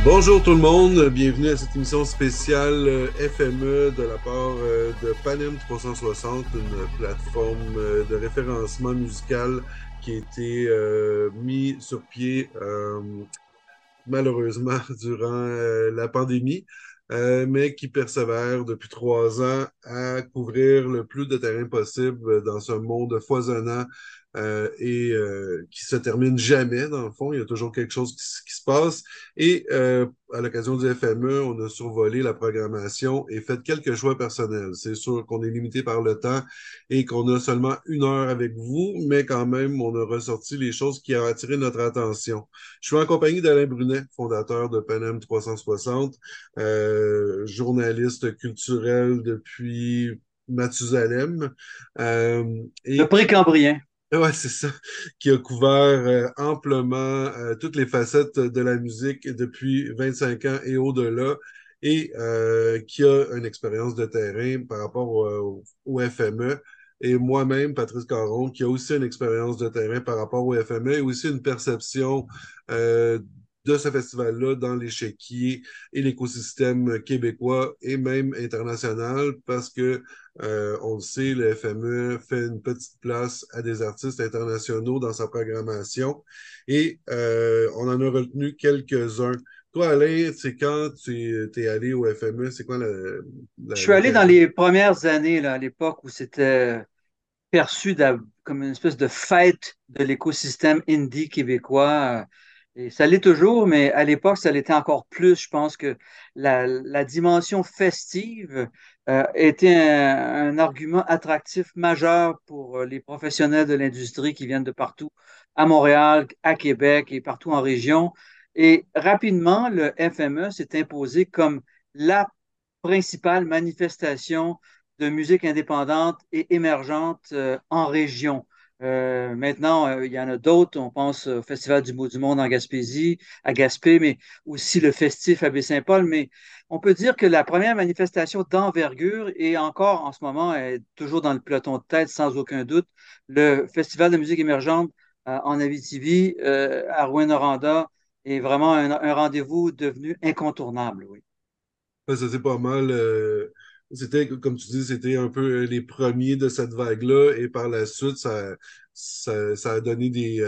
Bonjour tout le monde, bienvenue à cette émission spéciale FME de la part de Panem 360, une plateforme de référencement musical qui a été mis sur pied malheureusement durant la pandémie, mais qui persévère depuis 3 ans à couvrir le plus de terrain possible dans ce monde foisonnant et qui se termine jamais, dans le fond. Il y a toujours quelque chose qui se passe. Et à l'occasion du FME, on a survolé la programmation et fait quelques choix personnels. C'est sûr qu'on est limité par le temps et qu'on a seulement 1 heure avec vous, mais quand même, on a ressorti les choses qui ont attiré notre attention. Je suis en compagnie d'Alain Brunet, fondateur de Panem 360, journaliste culturel depuis Mathusalem, euh, Le et qui, Précambrien. ouais, c'est ça, qui a couvert amplement toutes les facettes de la musique depuis 25 ans et au-delà, et qui a une expérience de terrain par rapport au FME. Et moi-même, Patrice Caron, qui a aussi une expérience de terrain par rapport au FME et aussi une perception euh, de ce festival-là dans l'échiquier et l'écosystème québécois et même international, parce que on le sait, le FME fait une petite place à des artistes internationaux dans sa programmation et on en a retenu quelques-uns. Toi, Alain, c'est quand tu es allé au FME, c'est quoi Je suis allé dans l'occasion? les premières années, là, à l'époque où c'était perçu comme une espèce de fête de l'écosystème indie québécois. Et ça l'est toujours, mais à l'époque, ça l'était encore plus. Je pense que la dimension festive était un argument attractif majeur pour les professionnels de l'industrie qui viennent de partout, à Montréal, à Québec et partout en région. Et rapidement, le FME s'est imposé comme la principale manifestation de musique indépendante et émergente en région. Maintenant, il y en a d'autres. On pense au Festival du Bout du Monde en Gaspésie, à Gaspé, mais aussi le Festif à Baie-Saint-Paul. Mais on peut dire que la première manifestation d'envergure, et encore en ce moment, est toujours dans le peloton de tête, sans aucun doute, le Festival de musique émergente en Abitibi, à Rouyn-Noranda, est vraiment un rendez-vous devenu incontournable, oui. Ouais, ça, c'est pas mal. C'était, comme tu dis, c'était un peu les premiers de cette vague-là, et par la suite, ça a donné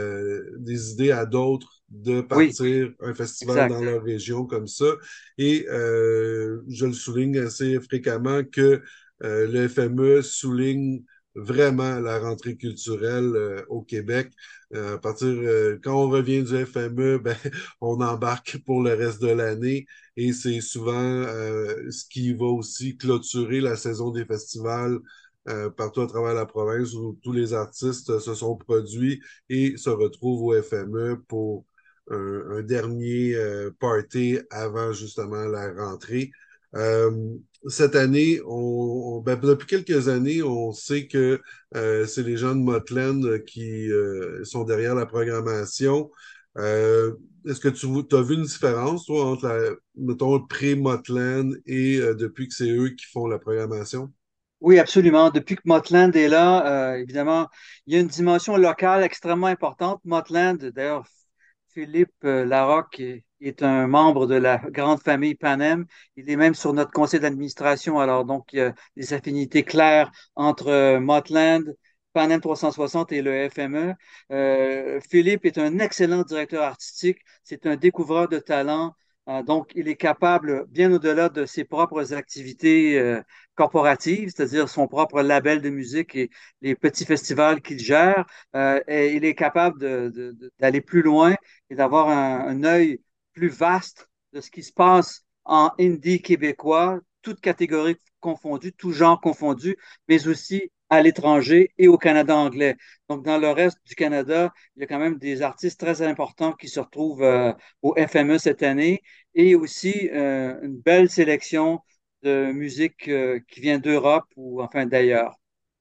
des idées à d'autres de Oui, partir un festival exact. dans leur région comme ça. Et je le souligne assez fréquemment que le FME souligne vraiment la rentrée culturelle au Québec. À partir, quand on revient du FME, ben, on embarque pour le reste de l'année. Et c'est souvent ce qui va aussi clôturer la saison des festivals partout à travers la province où tous les artistes se sont produits et se retrouvent au FME pour un dernier party avant justement la rentrée. Euh, cette année, ben, depuis quelques années, on sait que c'est les gens de Motland qui sont derrière la programmation. Euh, Est-ce que tu as vu une différence, toi, entre mettons, pré-Motland et depuis que c'est eux qui font la programmation? Oui, absolument. Depuis que Motland est là, évidemment, il y a une dimension locale extrêmement importante. Motland, d'ailleurs, Philippe Larocque est un membre de la grande famille Panem. Il est même sur notre conseil d'administration. Alors, donc, il y a des affinités claires entre Motland, Panem 360 et le FME. Philippe est un excellent directeur artistique. C'est un découvreur de talent. Donc, il est capable, bien au-delà de ses propres activités corporative, c'est-à-dire son propre label de musique et les petits festivals qu'il gère. Et il est capable d'aller plus loin et d'avoir un œil plus vaste de ce qui se passe en indie québécois, toutes catégories confondues, tout genre confondu, mais aussi à l'étranger et au Canada anglais. Donc, dans le reste du Canada, il y a quand même des artistes très importants qui se retrouvent au FME cette année et aussi une belle sélection de musique qui vient d'Europe ou enfin d'ailleurs.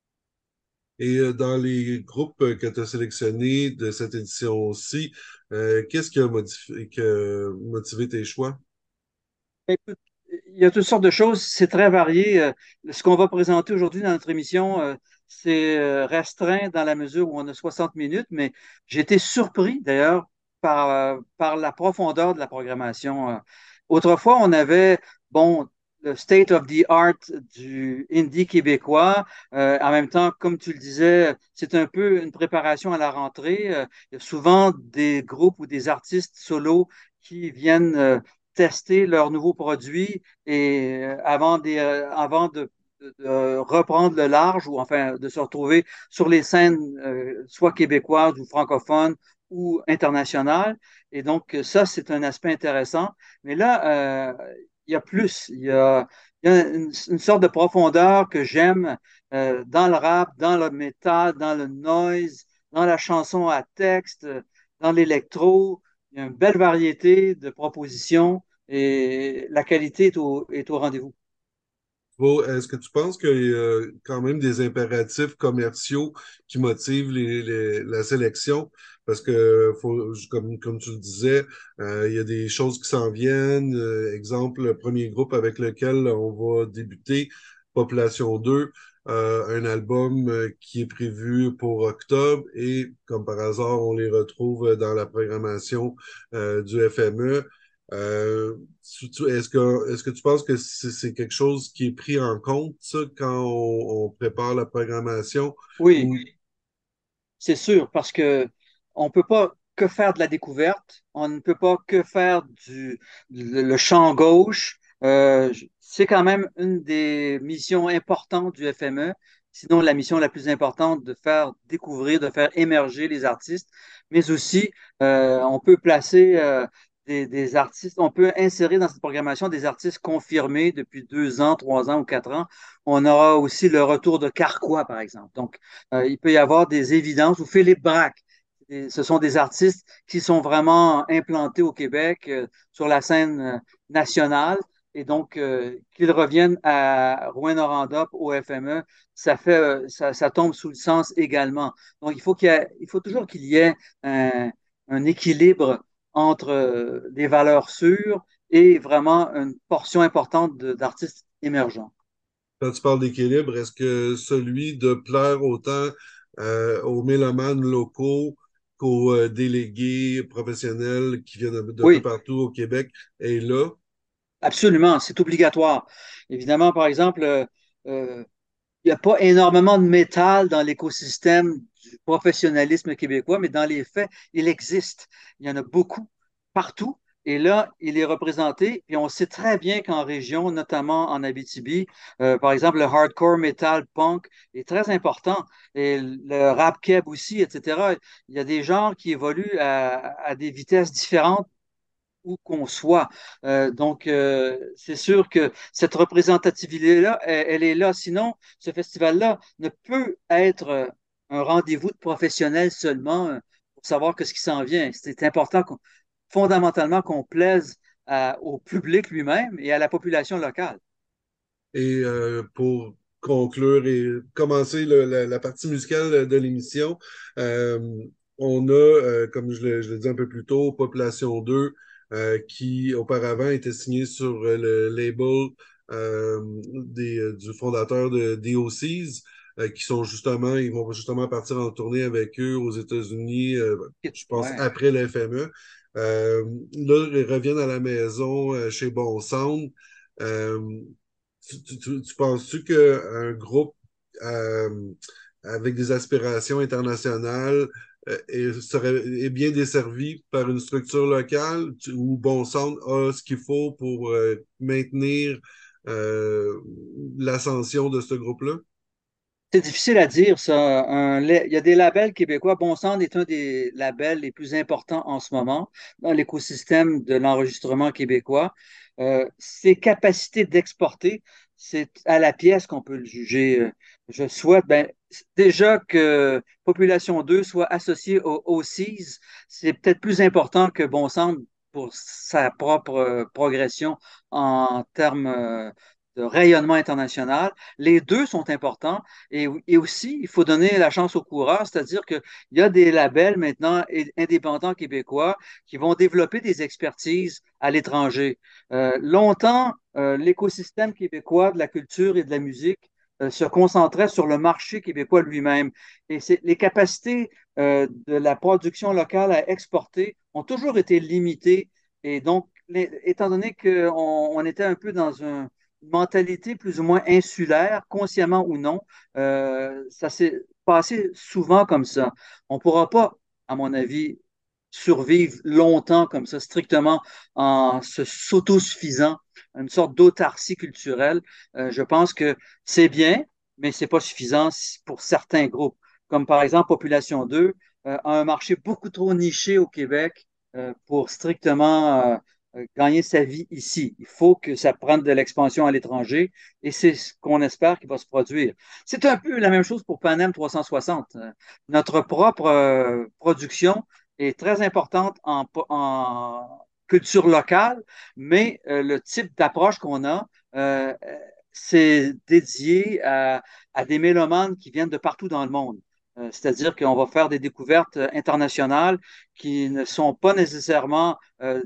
Et dans les groupes que tu as sélectionnés de cette édition-ci, qu'est-ce qui a motivé tes choix? Écoute, il y a toutes sortes de choses, c'est très varié. Ce qu'on va présenter aujourd'hui dans notre émission, c'est restreint dans la mesure où on a 60 minutes, mais j'ai été surpris d'ailleurs par la profondeur de la programmation. Autrefois, on avait, bon, le state of the art du indie québécois. En même temps, comme tu le disais, c'est un peu une préparation à la rentrée. Il y a souvent des groupes ou des artistes solos qui viennent tester leurs nouveaux produits et avant de reprendre le large ou enfin de se retrouver sur les scènes soit québécoises ou francophones ou internationales. Et donc, ça, c'est un aspect intéressant. Mais là, il y a plus. Il y a une sorte de profondeur que j'aime dans le rap, dans le métal, dans le noise, dans la chanson à texte, dans l'électro. Il y a une belle variété de propositions et la qualité est au rendez-vous. Est-ce que tu penses qu'il y a quand même des impératifs commerciaux qui motivent la sélection? Parce que, comme tu le disais, il y a des choses qui s'en viennent. Exemple, le premier groupe avec lequel on va débuter, Population 2, un album qui est prévu pour octobre et, comme par hasard, on les retrouve dans la programmation du FME. Est-ce que tu penses que c'est quelque chose qui est pris en compte, ça, quand on prépare la programmation? Oui, Ou c'est sûr, parce que on peut pas que faire de la découverte, on ne peut pas que faire le champ gauche. C'est quand même une des missions importantes du FME, sinon la mission la plus importante de faire découvrir, de faire émerger les artistes, mais aussi on peut placer des artistes, on peut insérer dans cette programmation des artistes confirmés depuis 2 ans, 3 ans ou 4 ans. On aura aussi le retour de Carquois, par exemple. Donc, il peut y avoir des évidences ou Philippe Braque. Et ce sont des artistes qui sont vraiment implantés au Québec sur la scène nationale. Et donc, qu'ils reviennent à Rouyn-Noranda au FME, ça tombe sous le sens également. Donc, il faut toujours qu'il y ait un équilibre entre des valeurs sûres et vraiment une portion importante d'artistes émergents. quand tu parles d'équilibre, est-ce que celui de plaire autant aux mélomanes locaux qu'aux délégués professionnels qui viennent d'un peu Oui, partout au Québec est là? absolument, c'est obligatoire. Évidemment, par exemple, il n'y a pas énormément de métal dans l'écosystème du professionnalisme québécois, mais dans les faits, il existe. Il y en a beaucoup partout. Et là, il est représenté. Et on sait très bien qu'en région, notamment en Abitibi, par exemple, le hardcore metal punk est très important. Et le rap keb aussi, etc. Il y a des genres qui évoluent à des vitesses différentes où qu'on soit. C'est sûr que cette représentativité-là, elle est là. Sinon, ce festival-là ne peut être un rendez-vous de professionnels seulement pour savoir que ce qui s'en vient. C'est important fondamentalement qu'on plaise au public lui-même et à la population locale. Et pour conclure et commencer la partie musicale de l'émission, euh, on a, comme je l'ai dit un peu plus tôt, Population 2, qui auparavant était signé sur le label du fondateur de DOCs, ils vont justement partir en tournée avec eux aux États-Unis, je pense, Ouais. après le FME. Là, ils reviennent à la maison chez Bon Sound. Euh, tu penses-tu qu'un groupe euh, avec des aspirations internationales est bien desservi par une structure locale où Bon Sound a ce qu'il faut pour maintenir euh, l'ascension de ce groupe-là? C'est difficile à dire, ça. Il y a des labels québécois. Bon Sound est un des labels les plus importants en ce moment dans l'écosystème de l'enregistrement québécois. Ses capacités d'exporter, c'est à la pièce qu'on peut le juger. Je souhaite déjà que Population 2 soit associée au OCs. C'est peut-être plus important que Bon Sound pour sa propre progression en termes de rayonnement international. Les deux sont importants. Et aussi, il faut donner la chance aux coureurs, c'est-à-dire qu'il y a des labels maintenant indépendants québécois qui vont développer des expertises à l'étranger. Longtemps, l'écosystème québécois de la culture et de la musique se concentrait sur le marché québécois lui-même. Et les capacités de la production locale à exporter ont toujours été limitées. Et donc, étant donné qu'on était un peu dans une mentalité plus ou moins insulaire, consciemment ou non, ça s'est passé souvent comme ça. On ne pourra pas, à mon avis, survivre longtemps comme ça, strictement en se s'autosuffisant, une sorte d'autarcie culturelle. Je pense que c'est bien, mais c'est pas suffisant pour certains groupes. Comme par exemple Population 2 a un marché beaucoup trop niché au Québec pour strictement gagner sa vie ici. Il faut que ça prenne de l'expansion à l'étranger et c'est ce qu'on espère qu'il va se produire. C'est un peu la même chose pour Panem 360. Notre propre production est très importante en culture locale, mais le type d'approche qu'on a, c'est dédié à des mélomanes qui viennent de partout dans le monde. C'est-à-dire qu'on va faire des découvertes internationales qui ne sont pas nécessairement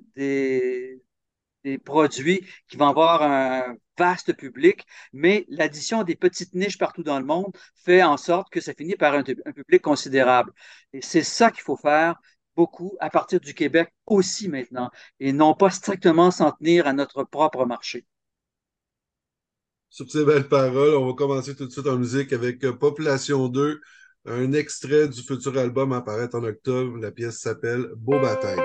des produits qui vont avoir un vaste public, mais l'addition des petites niches partout dans le monde fait en sorte que ça finit par un public considérable. Et c'est ça qu'il faut faire beaucoup à partir du Québec aussi maintenant, et non pas strictement s'en tenir à notre propre marché. Sur ces belles paroles, on va commencer tout de suite en musique avec Population 2, un extrait du futur album apparaît en octobre. La pièce s'appelle Beau baptême.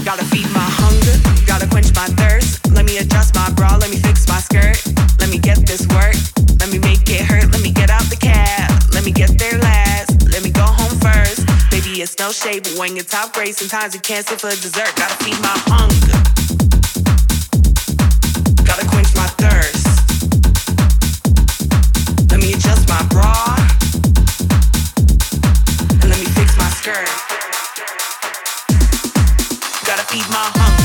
Gotta feed my hunger, gotta quench my thirst. Let me adjust my bra, let me fix my skirt. Let me get this work, let me make it hurt. Let me get out the cab, let me get there last. Let me go home first. Baby, it's no shade, but when you're top grade, sometimes you can't sit for dessert. Gotta feed my hunger, gotta quench my thirst. Let me adjust my bra, and let me fix my skirt. Gotta feed my hunger.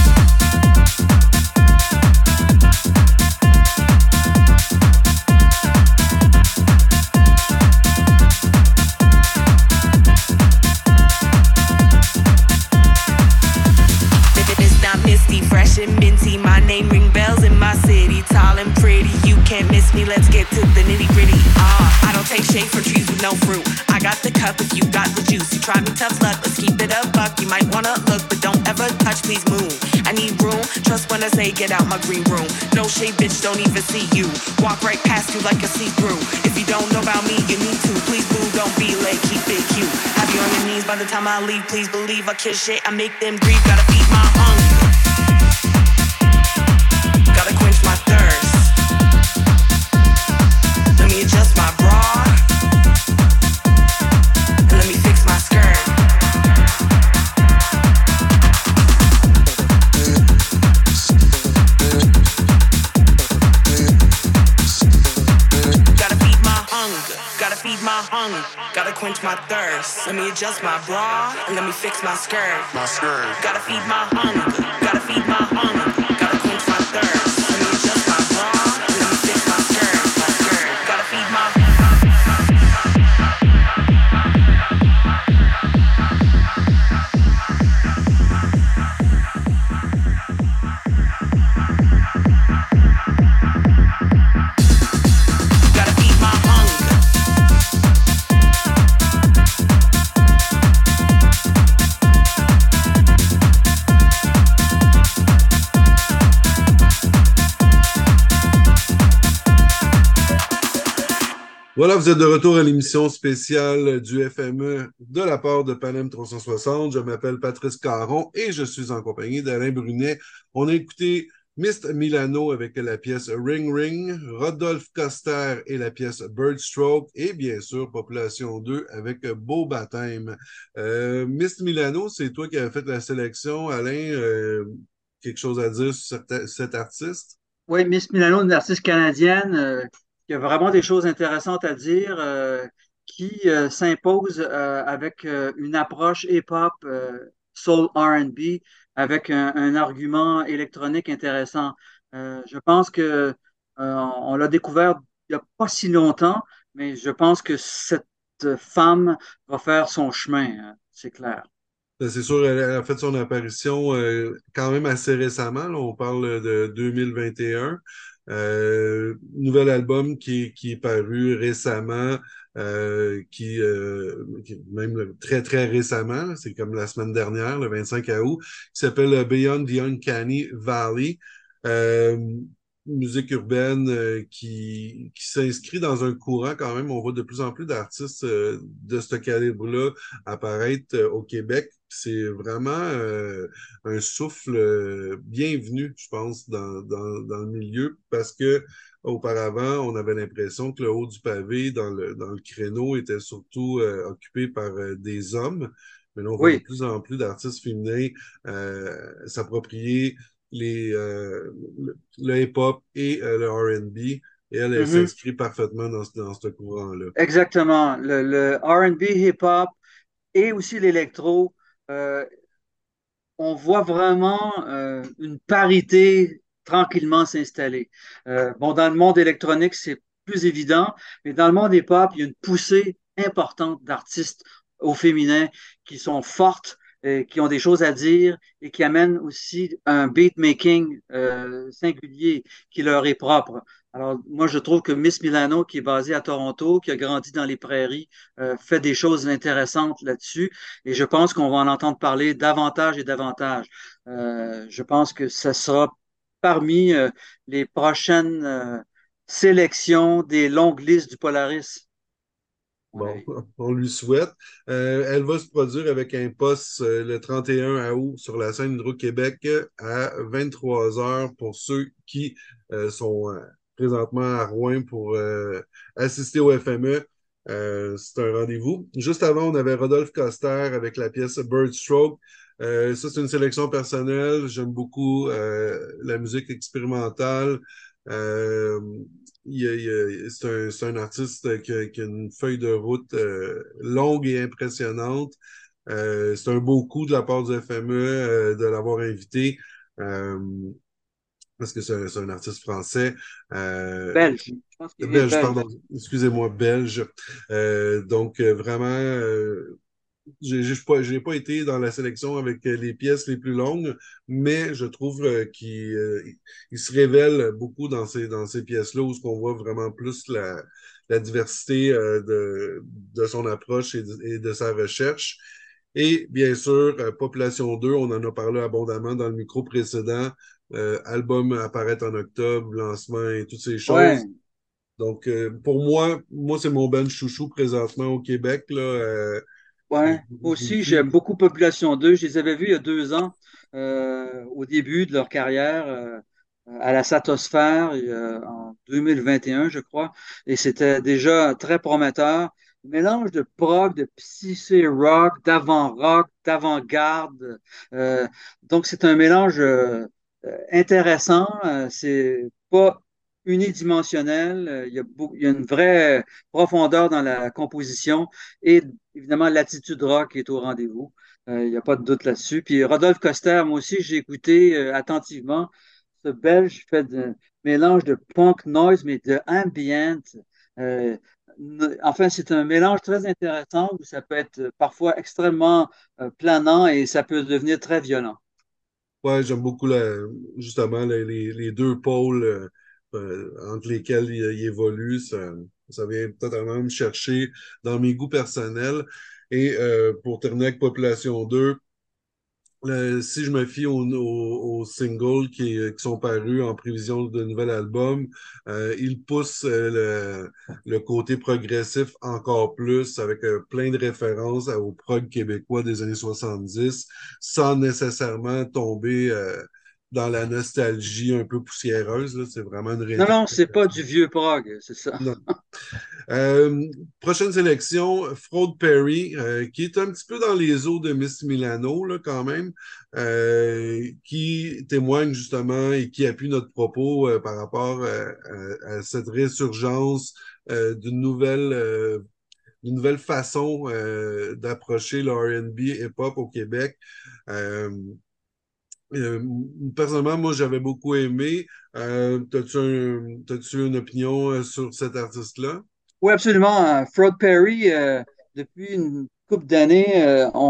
Misty, fresh and minty. My name ring bells in my city. Tall and pretty, you can't miss me. Let's get to the nitty gritty. I don't take shade from trees with no fruit. I got the cup if you got the juice. You try me tough luck, let's keep it a buck. You might wanna look, but don't ever touch, please move. I need room, trust when I say get out my green room. No shade, bitch, don't even see you. Walk right past you like a see-through. If you don't know about me, you need to. Please move, don't be late, keep it cute. Have you on your knees by the time I leave. Please believe I kiss shit, I make them grieve. Gotta feed my hunger, gotta quench my thirst. Let me adjust my bra, and let me fix my skirt. Gotta feed my hunger, gotta feed my hunger, gotta quench my thirst. Let me adjust my bra, and let me fix my skirt. My skirt. Gotta feed my hunger, gotta feed my hunger, gotta quench my thirst. Let me adjust my bra, and let me fix my skirt. My skirt. Gotta feed my gotta feed my hunger. Voilà, vous êtes de retour à l'émission spéciale du FME de la part de Panem 360. Je m'appelle Patrice Caron et je suis en compagnie d'Alain Brunet. On a écouté Miss Milano avec la pièce Ring Ring, Rodolphe Coster et la pièce Birdstroke et bien sûr Population 2 avec Beau Baptême. Miss Milano, c'est toi qui as fait la sélection. Alain, quelque chose à dire sur cet artiste? Oui, Miss Milano, une artiste canadienne qui a vraiment des choses intéressantes à dire, qui s'impose avec une approche hip-hop, soul R&B, avec un argument électronique intéressant. Je pense que on l'a découvert il n'y a pas si longtemps, mais je pense que cette femme va faire son chemin, c'est clair. Ben, c'est sûr, elle a fait son apparition quand même assez récemment. Là, on parle de 2021. Nouvel album qui est paru récemment, même très, très récemment, là, c'est comme la semaine dernière, le 25 août, qui s'appelle Beyond the Uncanny Valley. Euh, Musique urbaine qui s'inscrit dans un courant quand même. On voit de plus en plus d'artistes de ce calibre-là apparaître au Québec. C'est vraiment un souffle bienvenu, je pense, dans le milieu, parce que auparavant, on avait l'impression que le haut du pavé dans le créneau était surtout occupé par des hommes. Mais là, on voit de Oui. plus en plus d'artistes féminins s'approprier le hip-hop et le R&B. Et elle Mhm. s'inscrit parfaitement dans ce courant-là. Exactement. Le R&B, hip-hop et aussi l'électro. euh, on voit vraiment une parité tranquillement s'installer. Bon, dans le monde électronique, c'est plus évident, mais dans le monde hip-hop, il y a une poussée importante d'artistes au féminin qui sont fortes, et qui ont des choses à dire et qui amènent aussi un beatmaking singulier qui leur est propre. Alors, moi, je trouve que Miss Milano, qui est basée à Toronto, qui a grandi dans les prairies, fait des choses intéressantes là-dessus. Et je pense qu'on va en entendre parler davantage et davantage. Je pense que ce sera parmi les prochaines sélections des longues listes du Polaris. Bon, on lui souhaite. Elle va se produire avec un poste le 31 août sur la scène Hydro-Québec à 23h pour ceux qui sont présentement à Rouen pour assister au FME. C'est un rendez-vous. Juste avant, on avait Rodolphe Coster avec la pièce Birdstroke. Ça, c'est une sélection personnelle. J'aime beaucoup la musique expérimentale. C'est un artiste qui a une feuille de route longue et impressionnante. C'est un beau coup de la part du FME de l'avoir invité parce que c'est un artiste français. Belge. Je pense qu'il est Belge, belge. pardon. Excusez-moi, belge. Donc, vraiment, j'ai pas été dans la sélection avec les pièces les plus longues, mais je trouve qu'il se révèle beaucoup dans ces pièces-là où on voit vraiment plus la diversité de son approche et de sa recherche. Et bien sûr, Population 2, on en a parlé abondamment dans le micro précédent. Album apparaître en octobre, lancement et toutes ces choses. Ouais. Donc, pour moi, c'est mon band chouchou présentement au Québec. Là, Ouais. Moi aussi, j'aime beaucoup Population 2. Je les avais vus il y a 2 ans, au début de leur carrière, à la Satosphère, en 2021, je crois. Et c'était déjà très prometteur. Mélange de prog, de psyché rock, d'avant-rock, d'avant-garde. Euh, donc, c'est un mélange intéressant. C'est pas unidimensionnel. Il y a une vraie profondeur dans la composition et évidemment l'attitude rock est au rendez-vous. Il n'y a pas de doute là-dessus. Puis Rodolphe Coster, moi aussi, j'ai écouté attentivement. Ce Belge fait un mélange de punk noise, mais de ambient. Euh, enfin, c'est un mélange très intéressant où ça peut être parfois extrêmement planant et ça peut devenir très violent. ouais, j'aime beaucoup justement les deux pôles entre lesquels il évolue. Ça vient totalement me chercher dans mes goûts personnels. Et pour terminer avec Population 2, si je me fie aux singles qui sont parus en prévision de nouvel album, ils poussent le côté progressif encore plus avec plein de références au prog québécois des années 70 sans nécessairement tomber dans la nostalgie un peu poussiéreuse. Là. C'est vraiment une Non, non, c'est pas réinterprétation. du vieux prog, c'est ça. Non. Prochaine sélection, Fraude Perry, qui est un petit peu dans les eaux de Miss Milano, là, quand même, qui témoigne justement et qui appuie notre propos par rapport à cette résurgence d'une nouvelle façon d'approcher le R&B hip-hop au Québec. Euh, euh, Personnellement, moi, j'avais beaucoup aimé. T'as-tu une opinion sur cet artiste-là? Oui, absolument. Fraud Perry, depuis une couple d'années,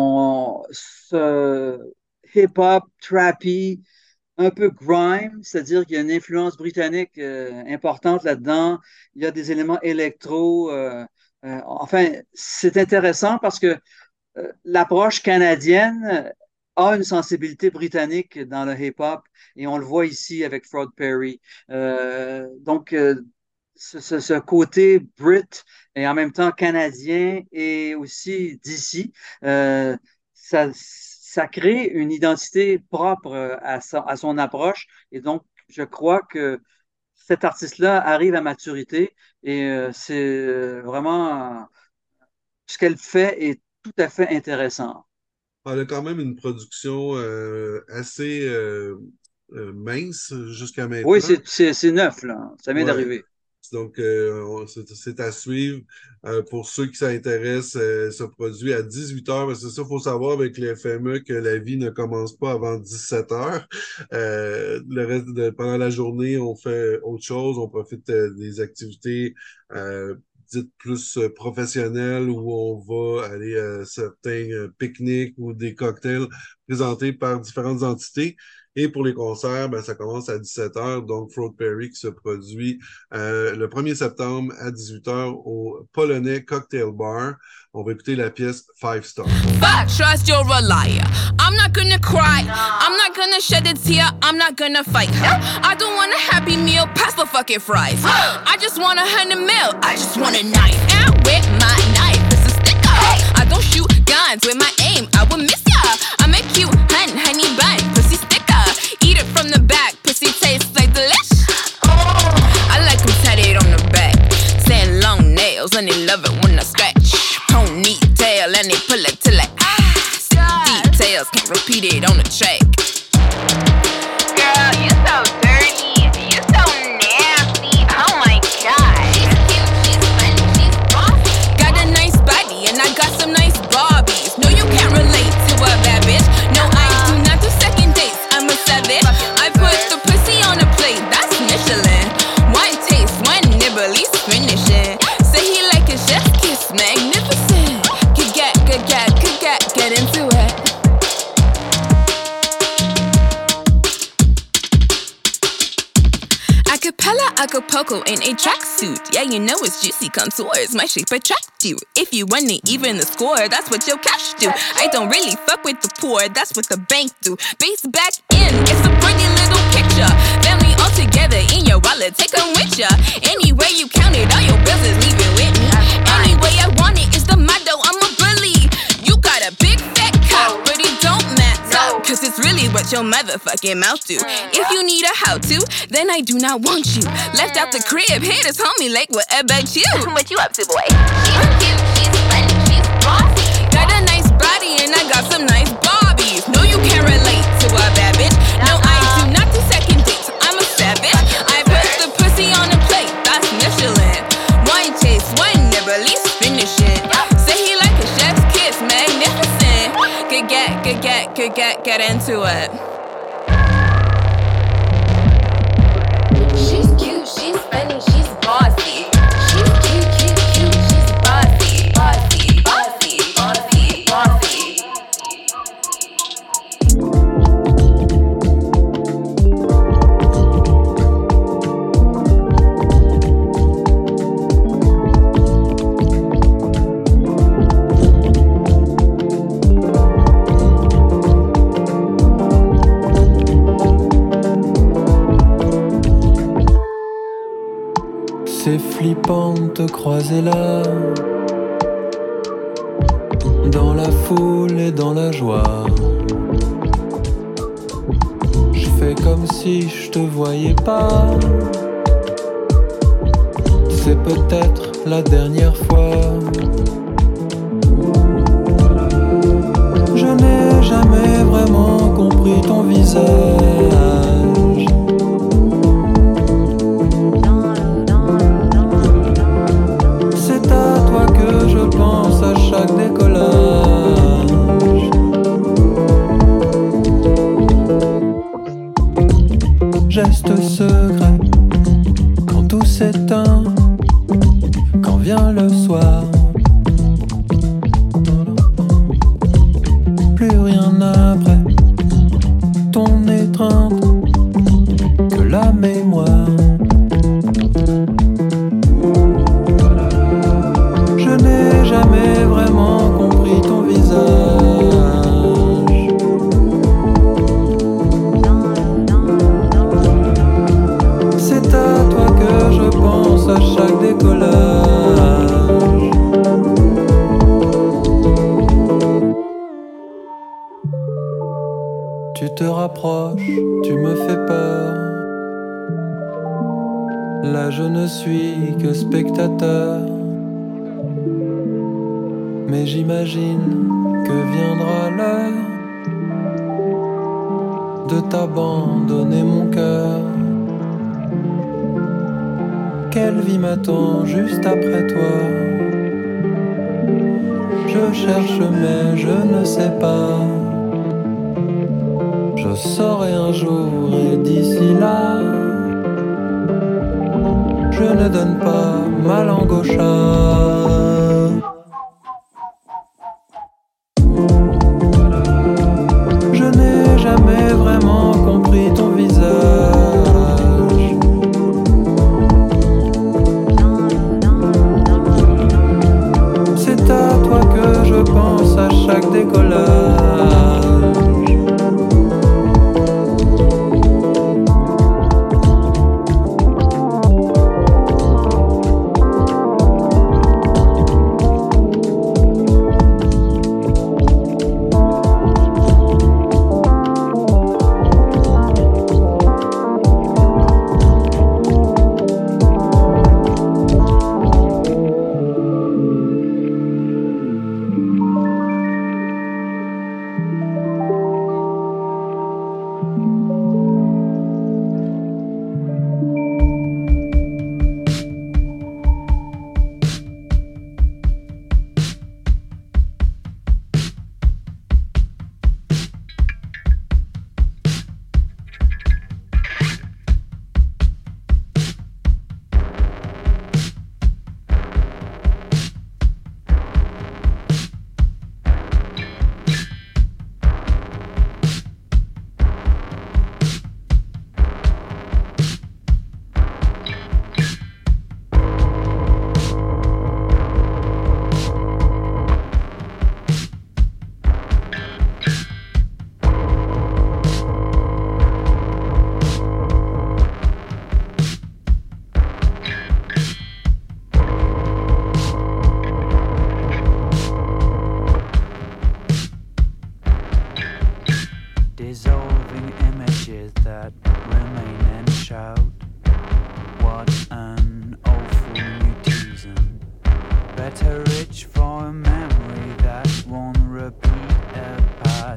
ce hip-hop, trappy, un peu grime, c'est-à-dire qu'il y a une influence britannique importante là-dedans. Il y a des éléments électro. Enfin, c'est intéressant parce que l'approche canadienne a une sensibilité britannique dans le hip-hop et on le voit ici avec Fraud Perry. Donc, ce côté brit et en même temps canadien et aussi d'ici, ça crée une identité propre à son approche et donc je crois que cet artiste-là arrive à maturité et c'est vraiment ce qu'elle fait est tout à fait intéressant. Elle a quand même une production assez mince jusqu'à Oui, maintenant. c'est neuf, là. Ça vient Ouais. d'arriver. Donc, c'est à suivre. Pour ceux qui s'intéressent, ce produit à 18h, parce que ça, il faut savoir avec les FME que la vie ne commence pas avant 17h. Le reste pendant la journée, on fait autre chose, on profite des activités dites plus professionnelles où on va aller à certains pique-niques ou des cocktails présentés par différentes entités. Et pour les concerts, ben, ça commence à 17h, donc Fraud Perry qui se produit le 1er septembre à 18h au Polonais Cocktail Bar. On va écouter la pièce Five Star. Fuck, trust you're a liar. I'm not gonna cry. I'm not gonna shed a tear. I'm not gonna fight. I don't want a happy meal. Pass the fucking fries. I just want $100 million. I just want a knife. And with my knife, wanna scratch. Ponytail and they pull it till like details, can't repeat it on the track. Girl, you so dirty, you so nasty. Oh my god. She's cute, she's funny, she's bossy. Got a nice body and I got some nice Barbies. No, you can't relate to a bad bitch. No, I do not do second dates. I'm a savage. I put the pussy on a plate. That's Michelin. One taste, one nibble, he's finishing. Say he like a chef kiss, magnificent. Get into it. Acapella, Acapulco in a tracksuit. Yeah, you know it's juicy contours. My shape attract you. If you won it, even the score, that's what your cash do. I don't really fuck with the poor, that's what the bank do. Base back in, it's a pretty little picture. Family all together in your wallet, take them with ya. Anyway you count it, all your bills is leaving with me. Anyway I want it is the motto, I'm a bully. You got a big fat cock, but it don't matter. Cause it's really what your motherfucking mouth do. If you need a how-to, then I do not want you. Left out the crib, haters homie like, what about you? What you up to, boy? She's cute, she's funny, she's bossy. Got a nice body and I got some nice Barbies. No, you can't relate to a bad bitch. No, I do not do second dates, I'm a savage. I put the pussy on a plate, that's Michelin. One taste, one nibble, he's finishing. Say he like a chef's kiss, magnificent. Get into it. She's cute, she's funny, she's bossy. She's cute, she's bossy. Bossy, bossy, bossy, bossy. C'est flippant de te croiser là, dans la foule et dans la joie. Je fais comme si je te voyais pas. C'est peut-être la dernière fois. Je n'ai jamais vraiment compris ton visage. Je pense à chaque décollage. Geste secret quand tout s'éteint, quand vient le soir. Plus rien après ton étreinte que la mémoire. Jamais vraiment compris ton visage. C'est à toi que je pense à chaque décollage. Tu te rapproches, tu me fais peur. Là je ne suis que spectateur. Mais j'imagine que viendra l'heure de t'abandonner mon cœur. Quelle vie m'attend juste après toi? Je cherche mais je ne sais pas. Je saurai un jour et d'ici là, je ne donne pas ma langue au chat. Je n'ai jamais vraiment compris ton visage. C'est à toi que je pense à chaque décollage.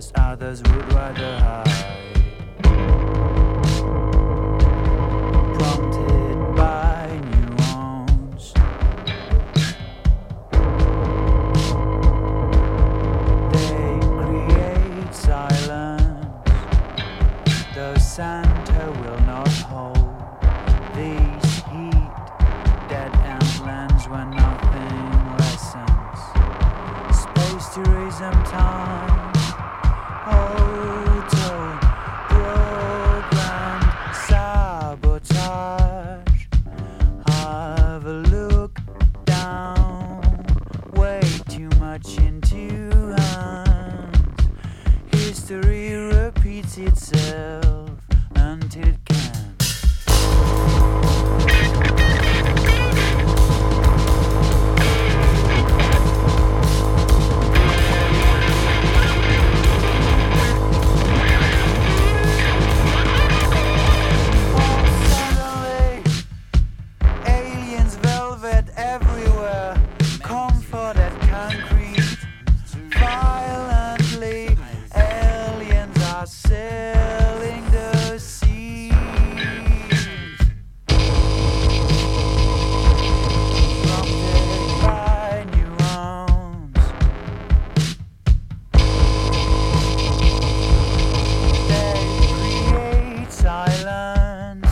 as others would rather hide. Prompted by neurons, they create silence. The center will not hold these heat, dead end lands where nothing lessens. Space tourism time, auto programmed sabotage. Have a look down, way too much into hands. History repeats itself until it can. Suddenly, aliens velvet everywhere, comfort at concrete. Violently, aliens are sailing the seas. Prompted by neurons, they create silence.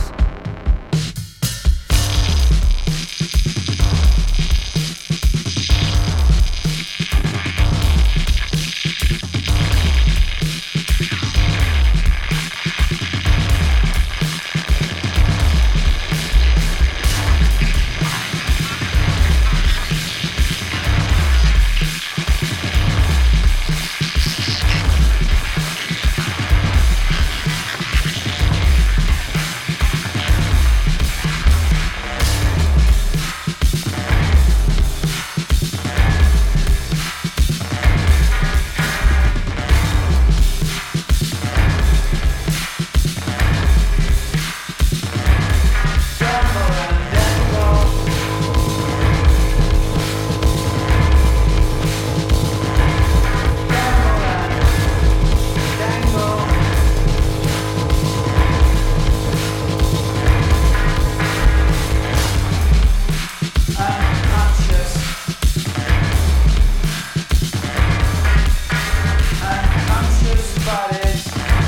Unconscious bodies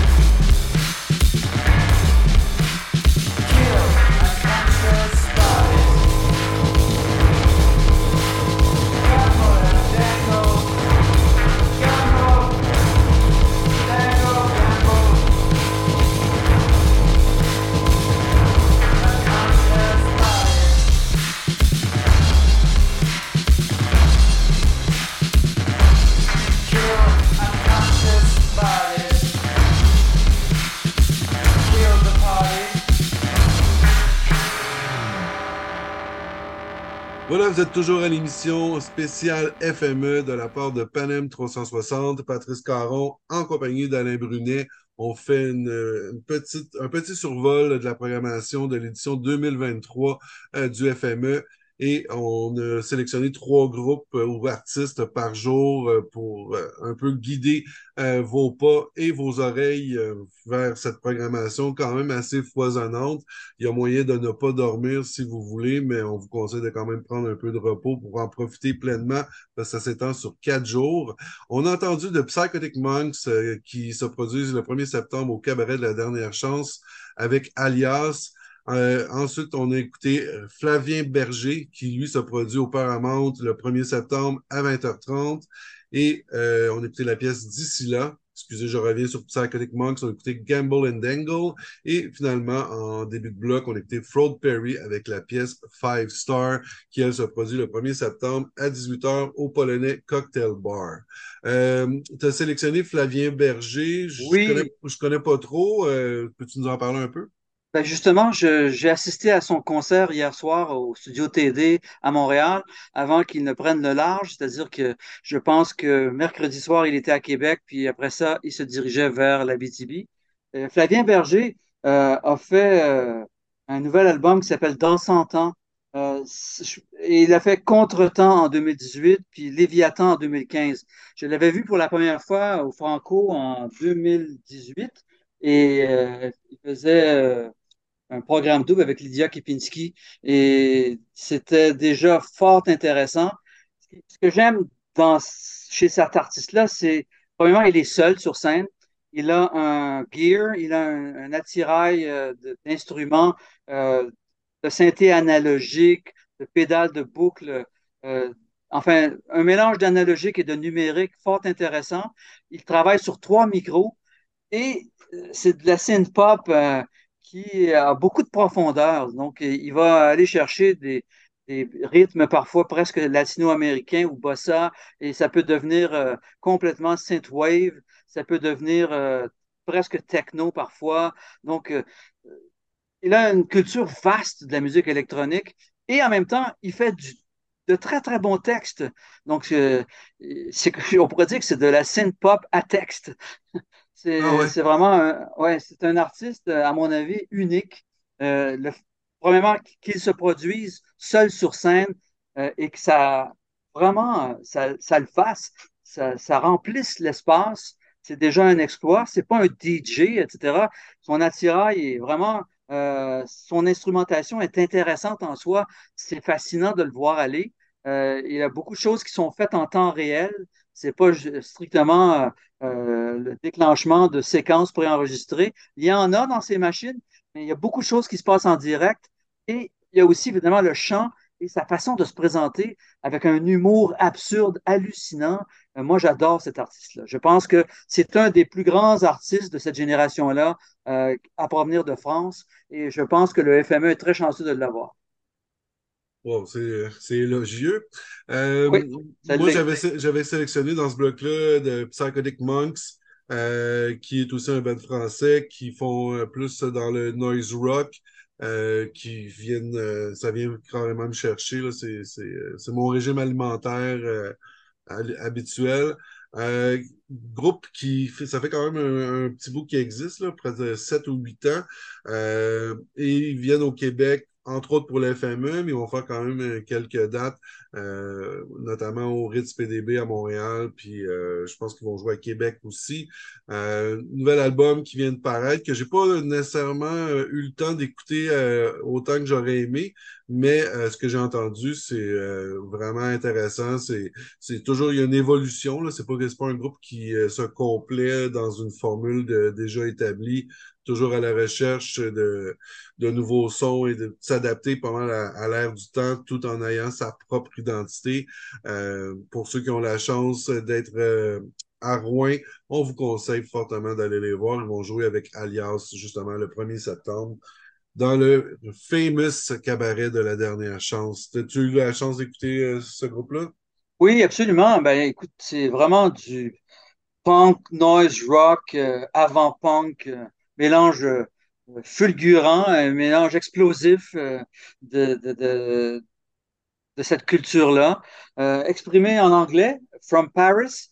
kill unconscious bodies. Gamble and dangle, gamble, dangle, gamble. Unconscious bodies kill unconscious bodies. Kill the party. Voilà, vous êtes toujours à l'émission spéciale FME de la part de Panem 360, Patrice Caron en compagnie d'Alain Brunet. On fait un petit survol de la programmation de l'édition 2023 du FME et on a sélectionné 3 groupes ou artistes par jour pour un peu guider vos pas et vos oreilles vers cette programmation quand même assez foisonnante. Il y a moyen de ne pas dormir si vous voulez, mais on vous conseille de quand même prendre un peu de repos pour en profiter pleinement parce que ça s'étend sur 4 jours. On a entendu de Psychotic Monks qui se produisent le 1er septembre au Cabaret de la Dernière Chance avec Alias. Ensuite, on a écouté Flavien Berger qui, lui, se produit au Paramount le 1er septembre à 20h30. Et on a écouté la pièce D'ici là. Excusez, je reviens sur Psychotic Monks. On a écouté Gamble and Dangle. Et finalement, en début de bloc, on a écouté Fraud Perry avec la pièce Five Star qui, elle, se produit le 1er septembre à 18h au Polonais Cocktail Bar. Tu as sélectionné Flavien Berger. Oui. Je connais pas trop. Peux-tu nous en parler un peu? Ben justement, j'ai assisté à son concert hier soir au Studio TD à Montréal avant qu'il ne prenne le large, c'est-à-dire que je pense que mercredi soir, il était à Québec, puis après ça, il se dirigeait vers l'Abitibi. Flavien Berger a fait un nouvel album qui s'appelle Dans 100 ans. Et il a fait Contretemps en 2018, puis Léviathan en 2015. Je l'avais vu pour la première fois au Franco en 2018 et il faisait un programme double avec Lydia Kepinski et c'était déjà fort intéressant. Ce que j'aime chez cet artiste-là, c'est, premièrement, il est seul sur scène. Il a un gear, il a un attirail d'instruments, euh, de synthé analogique, de pédales de boucle, euh, enfin, un mélange d'analogique et de numérique fort intéressant. Il travaille sur 3 micros et c'est de la synth-pop qui a beaucoup de profondeur. Donc, il va aller chercher des rythmes parfois presque latino-américains ou bossa, et ça peut devenir complètement synthwave, ça peut devenir presque techno parfois. Donc, il a une culture vaste de la musique électronique et en même temps, il fait de très, très bons textes. Donc, on pourrait dire que c'est de la synth-pop à texte. Ah ouais. C'est vraiment ouais, c'est un artiste, à mon avis, unique. Premièrement, qu'il se produise seul sur scène et que ça le fasse, ça remplisse l'espace, c'est déjà un exploit. C'est pas un DJ, etc. Son attirail est vraiment, son instrumentation est intéressante en soi. C'est fascinant de le voir aller. Il y a beaucoup de choses qui sont faites en temps réel. C'est pas strictement le déclenchement de séquences préenregistrées. Il y en a dans ces machines, mais il y a beaucoup de choses qui se passent en direct. Et il y a aussi évidemment le chant et sa façon de se présenter avec un humour absurde, hallucinant. Moi, j'adore cet artiste-là. Je pense que c'est un des plus grands artistes de cette génération-là à provenir de France. Et je pense que le FME est très chanceux de l'avoir. Wow, c'est élogieux. Oui, ça Moi, l'est. j'avais sélectionné dans ce bloc-là de Psychedelic Monks, qui est aussi un band français, qui font plus dans le noise rock, qui viennent, ça vient carrément me chercher, là, c'est mon régime alimentaire habituel. Euh, Groupe ça fait quand même un petit bout qui existe, là, près de 7 ou 8 ans. Et ils viennent au Québec, entre autres pour la FME, mais ils vont faire quand même quelques dates, notamment au Ritz PDB à Montréal, puis je pense qu'ils vont jouer à Québec aussi. Nouvel album qui vient de paraître, que j'ai pas nécessairement eu le temps d'écouter autant que j'aurais aimé, mais ce que j'ai entendu, c'est vraiment intéressant. C'est toujours, il y a une évolution, là. C'est pas un groupe qui se complaît dans une formule déjà établie, toujours à la recherche de nouveaux sons et de s'adapter pas mal à l'ère du temps tout en ayant sa propre identité. Pour ceux qui ont la chance d'être à Rouen, on vous conseille fortement d'aller les voir. Ils vont jouer avec Alias justement le 1er septembre dans le famous cabaret de la dernière chance. As-tu eu la chance d'écouter ce groupe-là? Oui, absolument. Ben, écoute, c'est vraiment du punk, noise rock, avant-punk, mélange fulgurant, un mélange explosif de cette culture-là, exprimé en anglais, From Paris.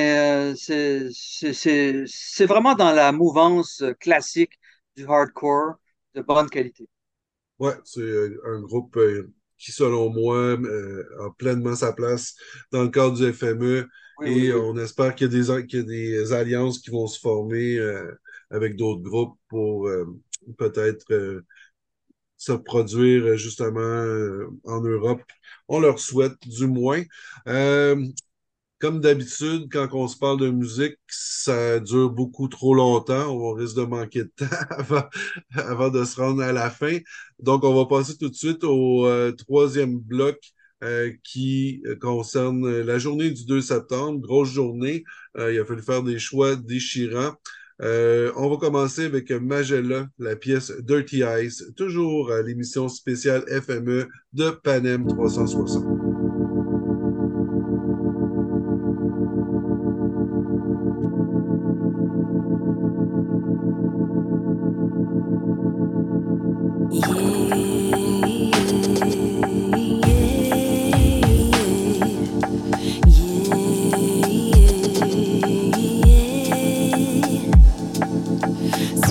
C'est vraiment dans la mouvance classique du hardcore de bonne qualité. Ouais, c'est un groupe qui, selon moi, a pleinement sa place dans le cadre du FME Oui, oui, et oui. on espère qu'il y a des alliances qui vont se former avec d'autres groupes pour peut-être se produire justement en Europe. On leur souhaite du moins. Euh, Comme d'habitude, quand on se parle de musique, ça dure beaucoup trop longtemps. On risque de manquer de temps avant de se rendre à la fin. Donc, on va passer tout de suite au troisième bloc qui concerne la journée du 2 septembre. Grosse journée. Il a fallu faire des choix déchirants. On va commencer avec Magella, la pièce Dirty Eyes, toujours à l'émission spéciale FME de Panem 360.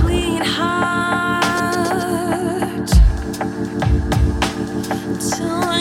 Sweetheart, don't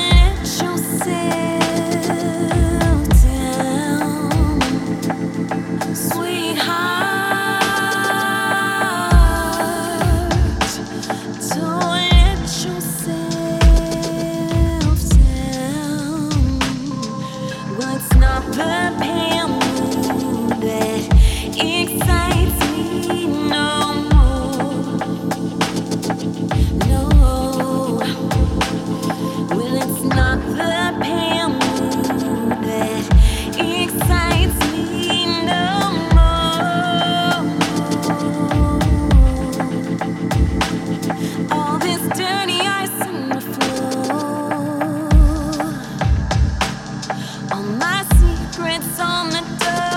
secrets on the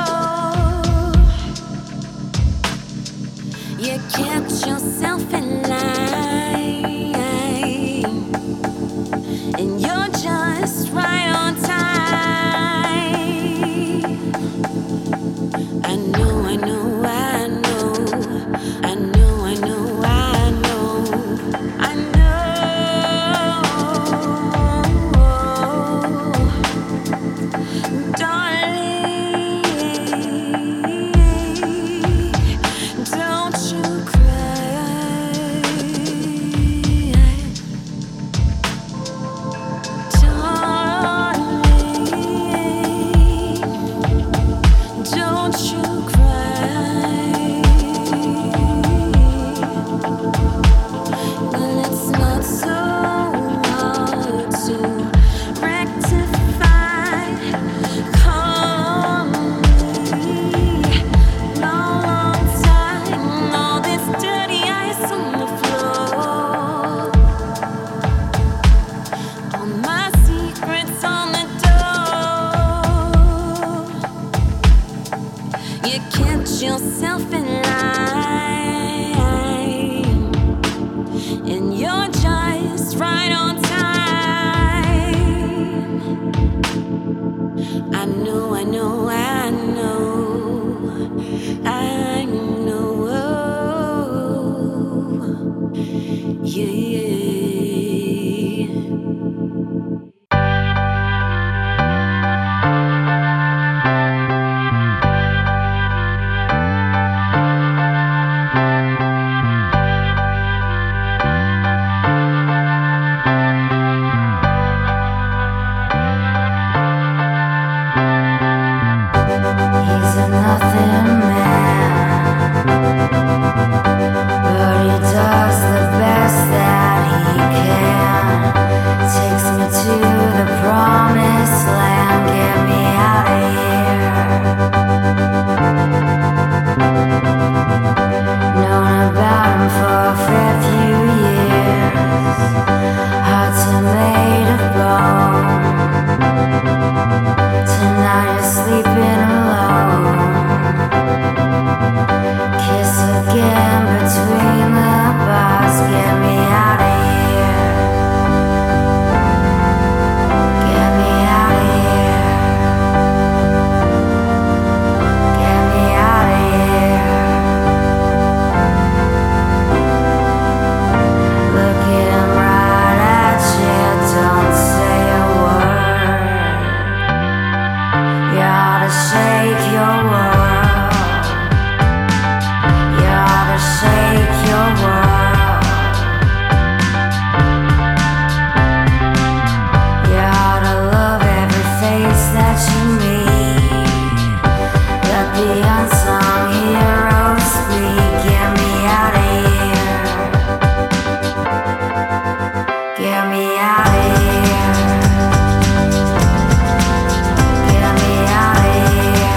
door. You kept yourself in line, and you're just right on time. I know, I know, I know, I know, I know, I know, I know, darling. Don't you cry, darling. Don't you cry. Well, it's not so hard to rectify. Call me. Long, long time. All this dirty ice on the floor. All my secrets on the door. You kept yourself in line, and you're just right on time. I know, I know, I know, I know, yeah. He's a nothing man, but he does the best that he can. Takes me to the promised land, get me out of here. Known about him for a fair few years, hearts are made of bone. Tonight you're sleeping alone. Kiss again between the bars. Get me out of here. Get me out of here. Get me out of here. Looking right at you, don't say a word. You ought to shake your world. You ought to shake your world. You ought to love every face that you meet. Let the unsung heroes speak. Get me out of here. Get me out of here. Get me out of here.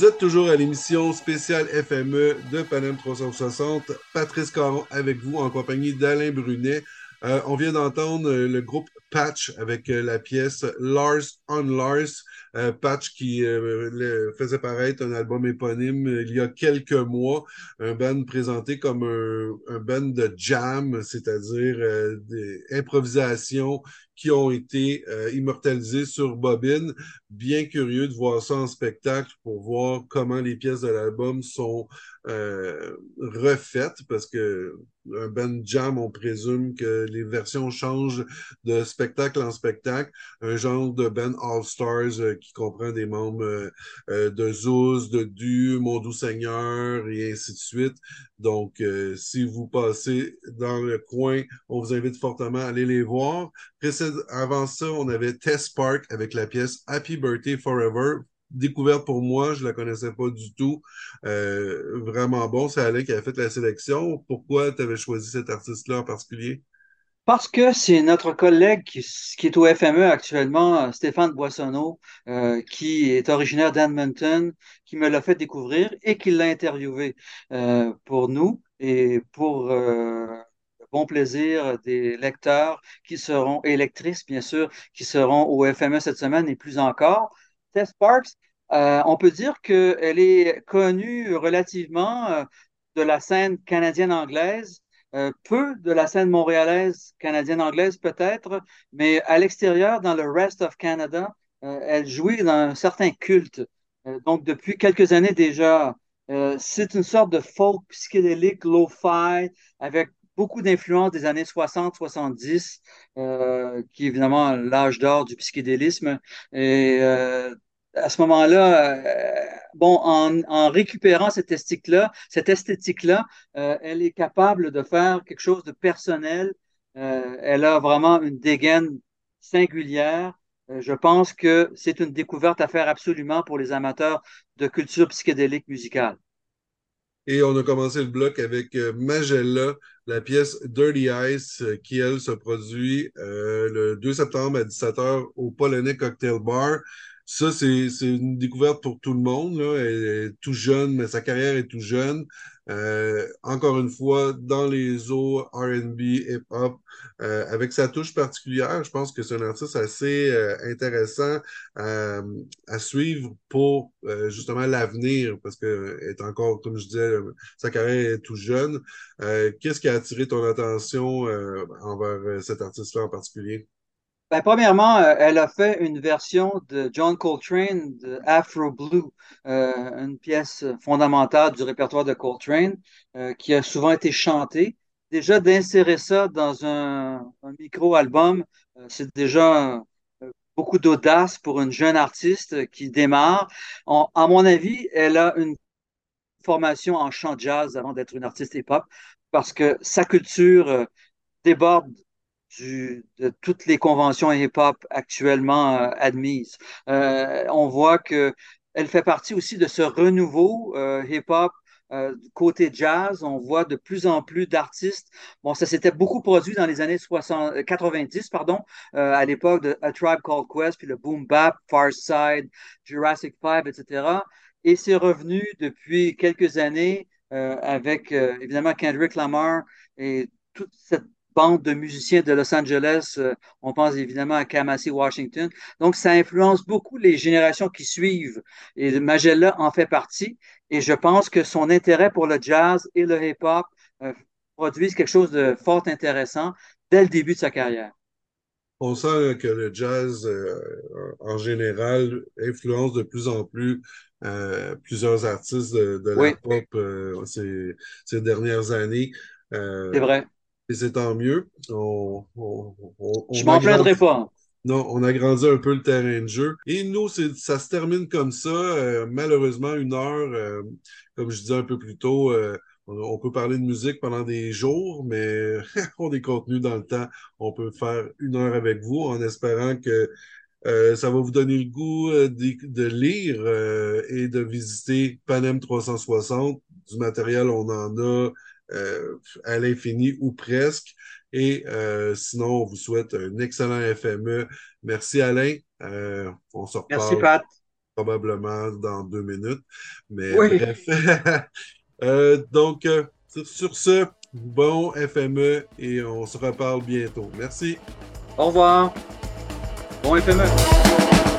Vous êtes toujours à l'émission spéciale FME de Panem 360. Patrice Caron avec vous en compagnie d'Alain Brunet. On vient d'entendre le groupe Patch avec la pièce Lars on Lars. Patch qui faisait paraître un album éponyme il y a quelques mois. Un band présenté comme un band de jam, c'est-à-dire des improvisations qui ont été immortalisées sur bobine. Bien curieux de voir ça en spectacle pour voir comment les pièces de l'album sont refaites parce que un band jam, on présume que les versions changent de spectacle en spectacle. Un genre de band All-Stars qui comprend des membres de Zouz, de Du, Mon Doux Seigneur et ainsi de suite. Donc, si vous passez dans le coin, on vous invite fortement à aller les voir. Avant ça, on avait Tess Park avec la pièce Happy Birthday Forever. Découverte pour moi, je la connaissais pas du tout. Vraiment bon, c'est Alain qui a fait la sélection. Pourquoi tu avais choisi cet artiste-là en particulier? Parce que c'est notre collègue qui est au FME actuellement, Stéphane Boissonneau, qui est originaire d'Edmonton, qui me l'a fait découvrir et qui l'a interviewé pour nous et pour le bon plaisir des lecteurs qui seront, et lectrices bien sûr, qui seront au FME cette semaine et plus encore. Tess Parks, on peut dire qu'elle est connue relativement de la scène canadienne-anglaise, peu de la scène montréalaise, canadienne-anglaise peut-être, mais à l'extérieur, dans le rest of Canada, elle jouit dans un certain culte. Donc, depuis quelques années déjà, c'est une sorte de folk psychédélique, lo-fi, avec beaucoup d'influences des années 60-70, qui est évidemment l'âge d'or du psychédélisme. Et à ce moment-là, bon, en récupérant cette esthétique-là, elle est capable de faire quelque chose de personnel. Elle a vraiment une dégaine singulière. Je pense que c'est une découverte à faire absolument pour les amateurs de culture psychédélique musicale. Et on a commencé le bloc avec Magella, la pièce Dirty Ice, qui, elle, se produit le 2 septembre à 17h au Polonais Cocktail Bar. Ça, c'est une découverte pour tout le monde, là. Elle est tout jeune, mais sa carrière est tout jeune. Encore une fois, dans les eaux R&B, hip-hop, avec sa touche particulière, je pense que c'est un artiste assez intéressant à suivre pour justement l'avenir, parce que est encore, comme je disais, sa carrière est tout jeune. Qu'est-ce qui a attiré ton attention envers cet artiste-là en particulier? Ben, premièrement, elle a fait une version de John Coltrane de Afro Blue, une pièce fondamentale du répertoire de Coltrane, qui a souvent été chantée. Déjà, d'insérer ça dans un micro-album, c'est déjà beaucoup d'audace pour une jeune artiste qui démarre. À mon avis, elle a une formation en chant jazz avant d'être une artiste hip-hop, parce que sa culture déborde de toutes les conventions hip-hop actuellement admises. On voit que elle fait partie aussi de ce renouveau hip-hop. Côté jazz, on voit de plus en plus d'artistes. Bon, ça s'était beaucoup produit dans les années 90, pardon, à l'époque de A Tribe Called Quest, puis le Boom Bap, Far Side, Jurassic 5, etc. Et c'est revenu depuis quelques années avec évidemment Kendrick Lamar et toute cette bande de musiciens de Los Angeles. On pense évidemment à Kamasi Washington. Donc, ça influence beaucoup les générations qui suivent. Et Magella en fait partie. Et je pense que son intérêt pour le jazz et le hip-hop produisent quelque chose de fort intéressant dès le début de sa carrière. On sent que le jazz, en général, influence de plus en plus plusieurs artistes de la Oui, pop ces dernières années. c'est Euh, vrai. et c'est tant mieux. Je On m'en plaindrai agrandit, pas. non, on agrandit un peu le terrain de jeu. Et nous, ça se termine comme ça. Malheureusement, une heure, comme je disais un peu plus tôt, on peut parler de musique pendant des jours, mais on est contenu dans le temps. On peut faire une heure avec vous en espérant que ça va vous donner le goût de lire et de visiter Panem 360. Du matériel, on en a à l'infini ou presque. Et sinon, on vous souhaite un excellent FME. Merci Alain. On se Merci, reparle Pat. probablement dans 2 minutes. Mais Oui. bref. Donc, sur ce, bon FME et on se reparle bientôt. Merci. Au revoir. Bon FME.